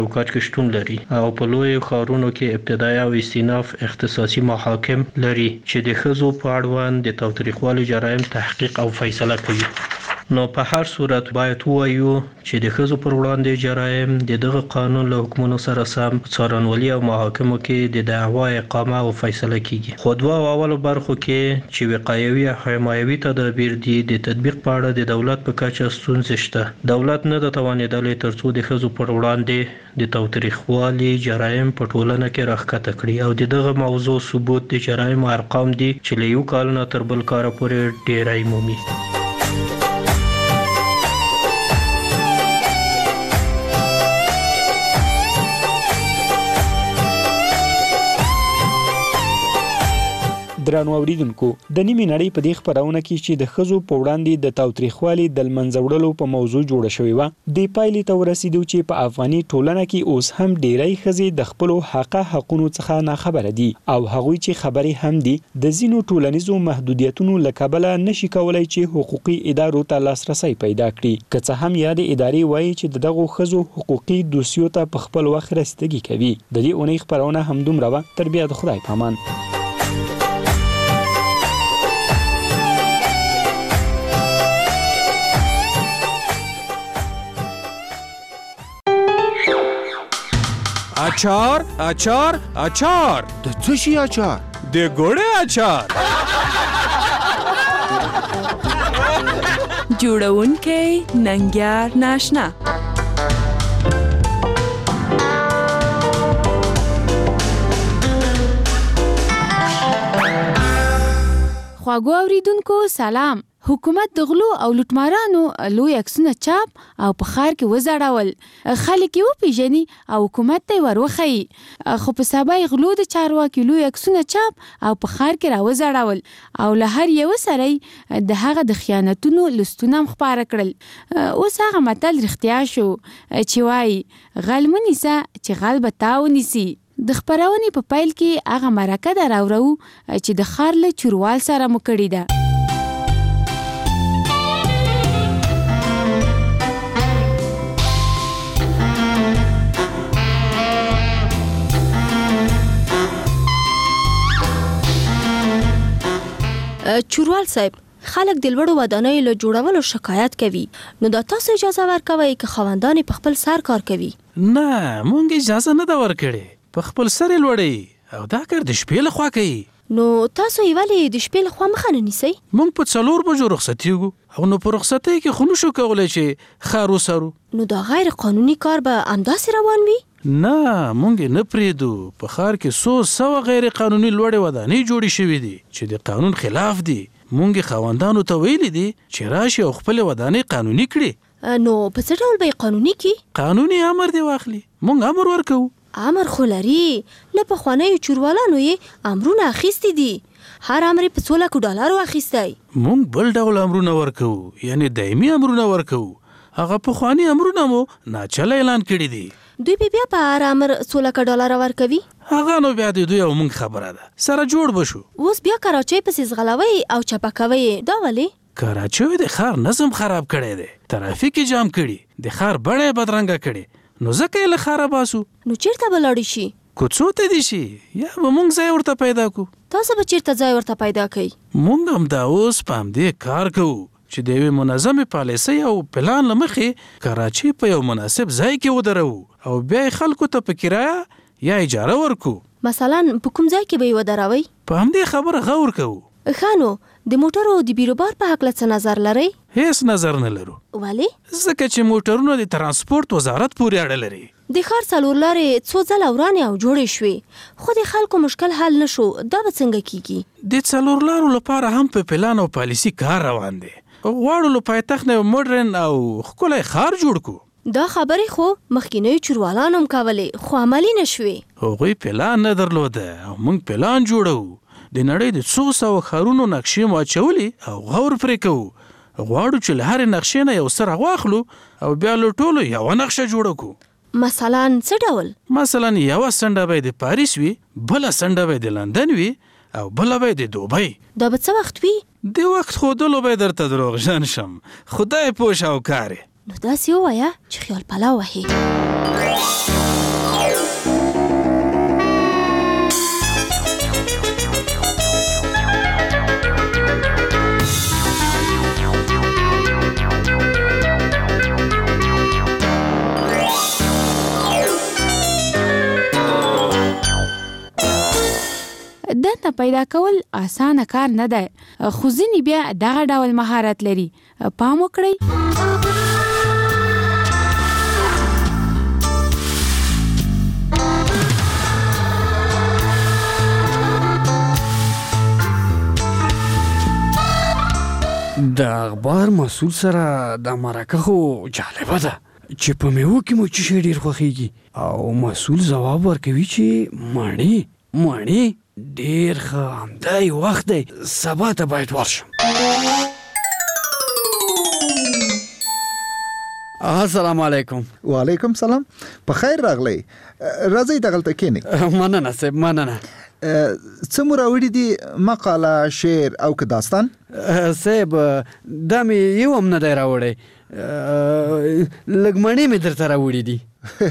کاج کې شتون لري او په لوی ښارونو کې ابتدایي او استیناف اختصاصي محاکم لري چې د ښځو په اړوند د تاوتریخوالي جرایم تحقیق او فیصله کوي. نو په هر صورت باید وایو چې د ښځو پر وړاندې جرایم د دغه قانون له حکمونو سره سم څارنوالي او محاکمو کې د دعوا اقامه او فیصله کیږي. خو دوه اولو برخو کې چې وقایوي او حمایوي تدابیر دي د تطبیق په اړه د دولت په کچه ستونزې شته. دولت نه د توانېدلی ترڅو د ښځو پر وړاندې د تاوتریخوالي جرایم په ټولنه کې راښکته کړي او د دغه موضوع ثبوت د جرایم ارقام دي چې له یو کال نه تر بل کاله پورې ډیری مومي. درنو اوریدونکو د نیمې نړۍ په دې خپرونه کې چې د ښځو په وړاندې د تاوتریخوالي د له منځه وړلو په موضوع جوړه شوې وه دې پایلې ته ورسېدو چې په افغاني ټولنه کې اوس هم ډیری ښځې د خپلو حقونو څخه ناخبره دي او هغوی چې خبرې هم دي د ځینو ټولنیزو محدودیتونو له کبله نشي کولی چې حقوقي ادارو ته لاسرسی پیدا کړي. که څه هم یادې ادارې وایي چې د دغو ښځو حقوقي دوسیو ته په خپل وخت رسیدګي کوي. د دې اونۍ خپرونه همدومره وه. تر بیا د خدای په امان. اچار اچار اچار د څه شي اچار؟ د ګوړې اچار. جوړونکی ننګیار ناشنا. خواږو اوریدونکو سلام. حکومت د غلو او لوټمارانو لوی عکسونه چاپ او په ښار کې وځړول. خلک یې وپېژني او حکومت ته یې وروښيي. خو په سبا یې غلو د چارواکي لوی عکسونه چاپ او په ښار کې راوځړول او له هر یوه سره یې د هغه د خیانتونو لستونه هم خپاره کړل. اوس هغه متل رښتیا شو چې وایي غل مه نیسه چې غل به تا ونیسي. د خپرونې په پیل کې هغه مرکه ده راوړو چې د ښار له چوروال سره مو کړې ده. چوروال صاحب، خلک د لوړو ودانیو له جوړولو شکایت کوي، نو دا تاسو اجازه ورکوئ که خاوندان په خپل سر کار کوي؟ نه، مونږ اجازه نه ده ورکړې. په خپل سر یې لوړوي او دا کار د شپې لخوا کوي. نو تاسو یې ولې د شپې لخوا مخه نه نیسئ؟ مونږ په 4 بجو رخصتېږو او نو په رخصتۍ کې خو نشو کولی چې ښار وسرو. نو دا غیر قانوني کار به همداسې روان وي؟ نه، مونږ یې نه پرېږدو. په ښار کې 100 غیر قانوني لوړې ودانۍ جوړې شوي دي چې د قانون خلاف دي. مونږ یې خاوندانو ته ویلي دي چې راشي او خپلې ودانۍ قانوني کړي. نو په څه ډول به یې قانوني کړي؟ قانوني امر دې واخلي. مونږ امر ورکوو. امر خو لري. له پخوانیو چوروالانو یې امرونه اخیستي دي. هر امر یې په $100,000 اخیستی. مونږ بل ډول امرونه ورکوو، یعنی دایمي امرونه ورکوو. هغه پخواني امرونه مو ناچله اعلان کړي دي. دوی بیا په هر امر $100,000 ورکوي؟ هغه نو بیا د دوی او مونږ خبره ده، سره جوړ بشو. اوس بیا کراچۍ پسې ځغلوئ او چپه کوئ، دا ولې؟ کراچۍ د ښار نظم خراب کړی دی، ترافیک یې جام کړي، د ښار بڼه یې بدرنګه کړې، نو ځکه یې له ښاره باسو. نو چیرته به لاړې شي؟ کوڅو ته دې شي یا به مونږ ځای ورته پیدا کړو. تاسو به چیرته ځای ورته پیدا کړئ؟ مونږ همدا اوس په همدې کار کوو چې د یوې منظمې پالیسۍ او پلان له مخې کراچۍ په یو مناسب ځای کې ودروو او بیا یې خلکو ته په کرایه یا اجاره ورکو. مثلا په کوم ځای کې به یې ودروئ؟ په همدې خبره غور کوو. ښه، نو د موټرو د بیروبار په هکله څه نظر لرئ؟ هیڅ نظر نه لرو. ولې؟ ځکه چې موټرونه د ترانسپورت وزارت پورې اړه لري. د ښار 4 لارې څو ځله ورانې او جوړې شوې، خو د خلکو مشکل حل نه شو. دا به څنګه کیږي؟ د 4 لارو لپاره هم په پلان او پالیسي کار روان دی. غواړو له پایتخت نه مډرن او ښکلی ښار جوړ کړو. دا خبرې خو مخکینیو چوروالانو هم کولې، خو عملي نه شوې. هغوی پلان نه درلوده او موږ پلان جوړوو. د نړۍ د 100 ښارونو نقشې مو اچولې او غور پرې کوو. غواړو چې له هرې نقشې نه یو څه راواخلو او بیا له ټولو یوه نقشه جوړه کړو. مثلا څه ډول؟ مثلا یوه څنډه به د پاریس وي، بله څنډه به د لندن وي او بله به د دوبۍ. دا به څه وخت وي؟ د وخت ښودلو به درته دروغجن شم، خدای پوه شاوکار. نو داسې ووایه چې خیال پلو وهي. عکسونه پیدا کول اسانه کار نه دی، خو ځینې بیا دغه ډول مهارت لري. پام وکړئ. د اخبار مسؤل سره د مرکه خو جالبه ده چې په میوه کې مو څه شی ډېر خوښیږي او مسؤل ځواب ورکوي چې مڼې ډېر ښه، همدا یې وخت دی، سبا ته باید ورشم. السلام علیکم. وعلیکم سلام. په خیر راغلی. راځئ دغلته کښېنئ. مننه صاحب، مننه. څه مو راوړي دي؟ مقاله، شعر او که داستان؟ صاحب دا مې یو هم نه دی راوړی، لږ مڼې مې درته راوړي دي.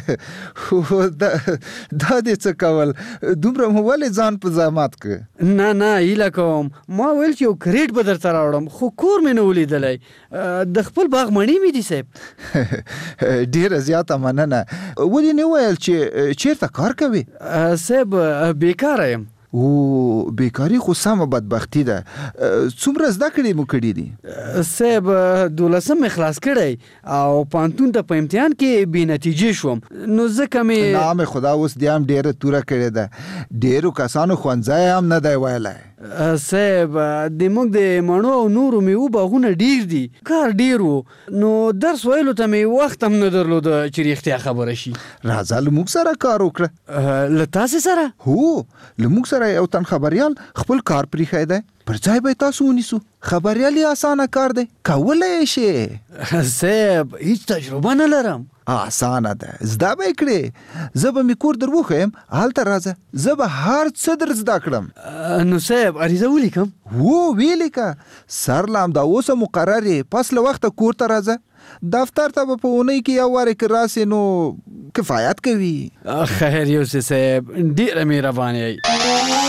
دا دې څه کول؟ دومره مو ولې ځان په زحمت که؟ نه هیله کوم، ما ویل چې یو کریټ به درته راوړم، خو کور مې نه ولیدلی. د خپل باغ مڼې مې دي صاحب. ډېره زیاته مننه. ولې نه ویل چې چېرته کار کوې؟ صاحب بیکاره یم. او بیکاري خو سمه بدبختي ده. څومره زده کړې مو کړي دي؟ صاحب 12 مې خلاص کړی او پانتون ته په امتحان کې بې نتیجې شوم، نو ځکه مې نام خدا اوس دې هم ډېره توره کړې ده. ډېرو کسانو ښوونځی هم نه دی ویلی. صاحب د موږ د مڼو او نورو میوو باغونه ډېر دي، کار ډېر و، نو درس ویلو ته مې وخت هم نه درلوده چې رښتیا خبره شي. راځه له موږ سره کار وکړه. له تاسې سره؟ هو، له موږ سره یو تن خبریال خپل کار پرېښی دی، پر ځای به تاسو ونیسو. خبریال یې اسانه کار دی، کولی یې شې. صاحب هیڅ تجربه نه لرم. اسانه ده، زده به یې کړې. زه به مې کور در وښیم، هلته راځه، زه به هر څه در زده کړم. نو صاحب عریضه ولیکم؟ ولیکه. سر له همدا اوسه مقرر یې، پس له وخته کور ته راځه. دفتر ته به په اونۍ کې یو وارې که راسې نو کفایت کوي. خیر یوسف صاحب، ډېره مهرباني یې.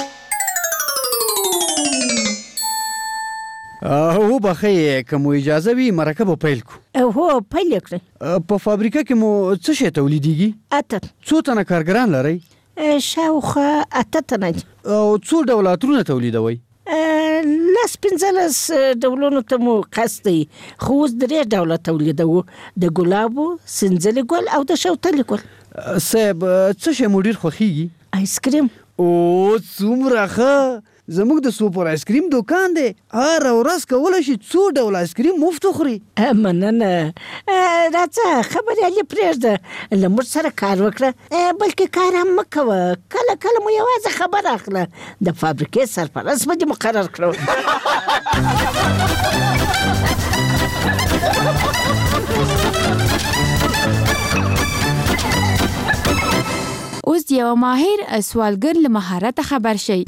هو بخې که مو اجازه وي مرکه به پیل کو. هو پیل کړئ. په فابریکه کې مو څه شی تولیدیږي؟ 8. څو تنه کارګران لرئ؟ شاوخوا 8 تنه. او څو ډوله عطرونه تولیدوئ؟ 15 ډولونو ته مو قصد دی، خو اوس 3 ډوله تولیدوو، د ګلابو، سنځلي ګل او د شوتلې ګل. صاحب څه شی مو ډېر خوښیږي؟ آیسکریم. او څومره ښه، زموږ د سوپر آیسکریم دوکان دی، هر ورځ کولی شي 2 ډوله آیسکریم مفت وخوري. مننه. راځه خبریال یې پرېږده، له موږ سره کار وکړه، بلکې کار هم مه کوه، کله کله مو یوازې خبر اخله، د فابریکې سرپرست به دې مقرر کړو. اوس د یو ماهر سوالګر له مهارت خبر شئ.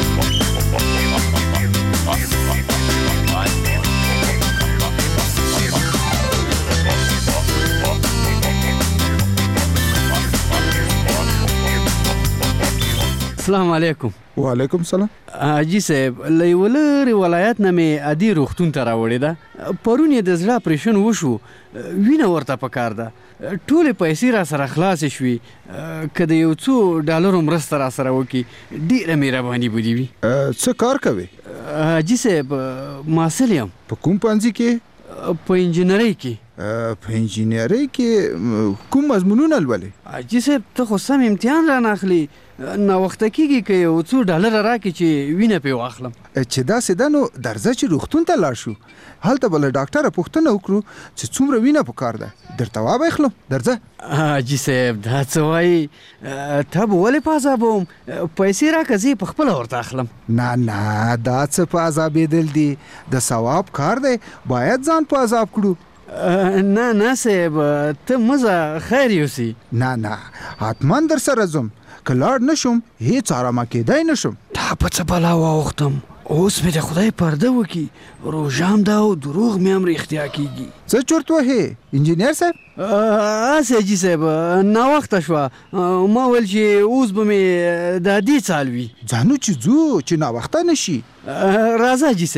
السلام علیکم. وعلیکم سلام. حاجي صاحب له یوه لرې ولایت نه مې عادي روغتون ته راوړې ده. پرون یې د زړه اپریشن وشو، وینه ورته پکار ده. ټولې پیسې را سره خلاصې شوې، که د یو څو ډالرو مرسته را سره وکړي ډېره مهرباني به دې وي. څه کار کوې؟ حاجي صاحب محصل یم. په کوم پوهنځي کې؟ په انجینرۍ کې. په انجینرۍ کې کوم مضمونونه لولې؟ حاجي صاحب ته خو سم امتحان را نه اخلي، ناوخته کېږي که یو څو ډالره راکړي چې وینه پرې واخلم. چې داسې ده نو درځه چې روغتون ته لاړ شو، هلته به له ډاکټره پوښتنه وکړو چې څومره وینه پکار ده، درته وابخلم. درځه. حاجي صاحب دا څه وایي؟ ته به ولې په عذابوم؟ پیسې راکړه، زه یې پخپله ورته اخلم. نه دا څه په عذابېدل دي، د ثواب کار دی، باید ځان په عذاب کړو. نه صاحب ته مزه خیر یوسي. نه حتما در سره ځم، که لاړ نشم هیڅ آرامه کېدی نشم. دا په څه بلا واوښتم، اوس مې د خدای پرده وکړي، روژه هم ده او دروغ مې هم رښتیا کېږي. څه چورت وهې انجینر صاحب؟ هسې حاجي صاحب ناوخته شوه، ما ویل چې اوس به مې د دې څال وي. ځانو چې ځو چې ناوخته نشي. راځه حاجي صاحب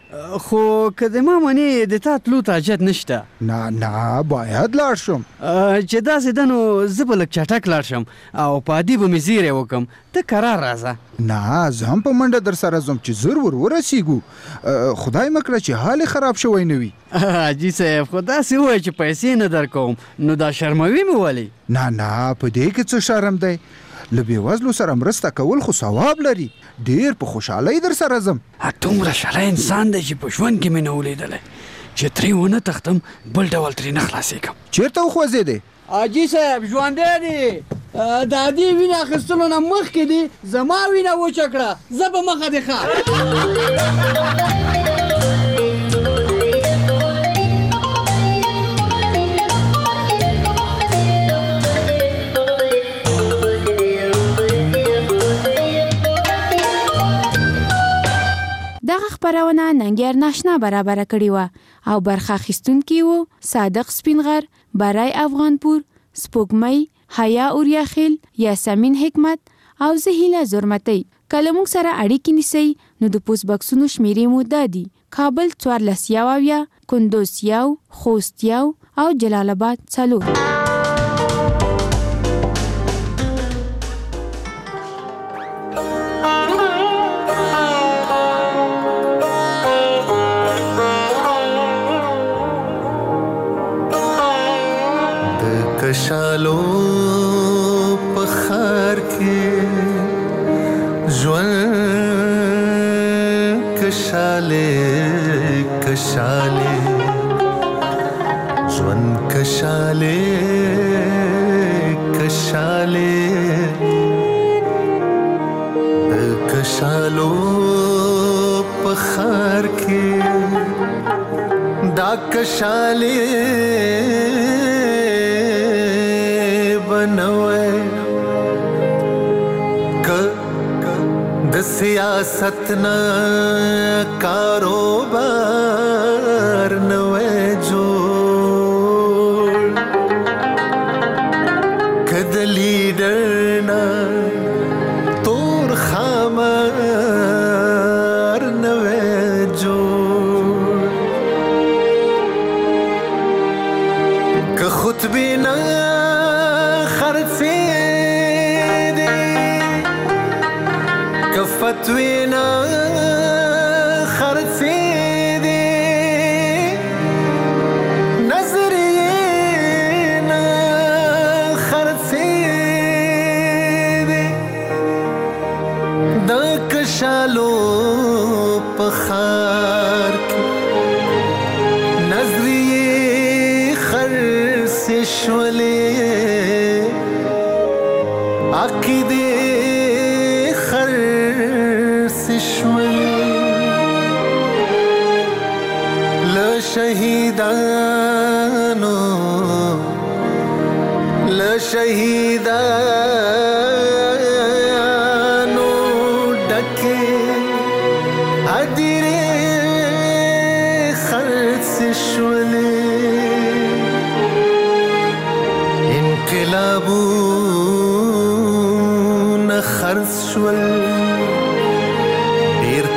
خو که د ما منې د تا تلو ته حاجت نشته. نه باید لاړ شم. چې داسې ده نو زه به لږ چټک لاړ شم او په عادي به مې زیری وکم. ته کرار راځه. نه زه هم په منډه در سره ځم چې زر ورسیږو. خدای مکړه چې حال خراب شوی نه وي. حاجي صاحب خو داسې ووایه چې پیسې نه در کوم نو دا شرموي مې ولې؟ نه په دې کې څه شرم دی؟ له بېوزلو سره مرسته کول خو ثواب لري. ډېر په خوشحالۍ در سره ځم. دومره شلی انسان دی چې په ژوند کې مې نه ولیدلی چې ترې ونه تښتم بل ډول ترې نه خلاصېږم. چېرته وخوځېدې؟ حاجي صاحب ژوندی دی. د عادي وینې اخیستلو نه مخکې دی زما وینه وچه کړه. زه په مخه دی ښه. دغه خپرونه ننګیار ناشنا برابره کړې وه او برخه اخیستونکي وو صادق سپینغر، برای افغانپور، سپوږمۍ، حیا اوریاخیل، یاسمین حکمت او زه هیله زرمتۍ. که له موږ سره اړیکې نیسئ نو د پوسټ بکسونو شمیرې مو دا دي: کابل 14 کندوز 1 خوست 1 او جلال آباد 4. کشالو په خار کې ژوند کشاله ژوند کشاله د کشالو په خار کې دا کشاله بنوے د سیاست نه کاروبار نوے جوړ کد لیډر نه تور خامار نوے جوړ که خطبه نه فتوینا خرڅې دي نظریې نه خرڅې دي د کشالو په خار کې نظریې خرڅې شولې عقیدې شهیدانو ډکه ادیره خرڅ شولې انقلابونه خرڅ شول ډېر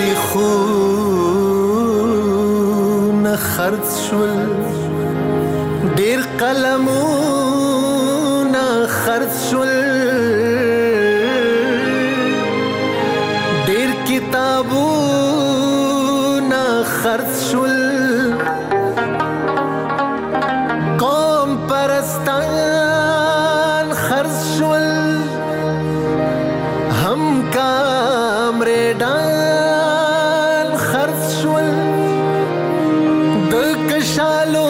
تاریخونه خرڅ شول ډېر قلمونه خرڅ شول ډېر کتابونه خرڅ شول قوم پرستان خرڅ شول هم کامریډان خرڅ شول د کشالو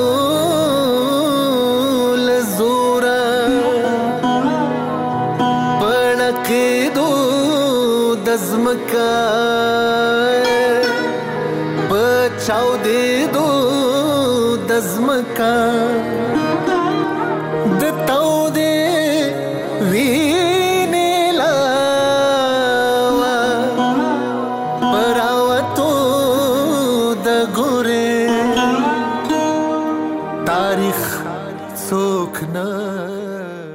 دزمکا بچاو دے دو دزمکا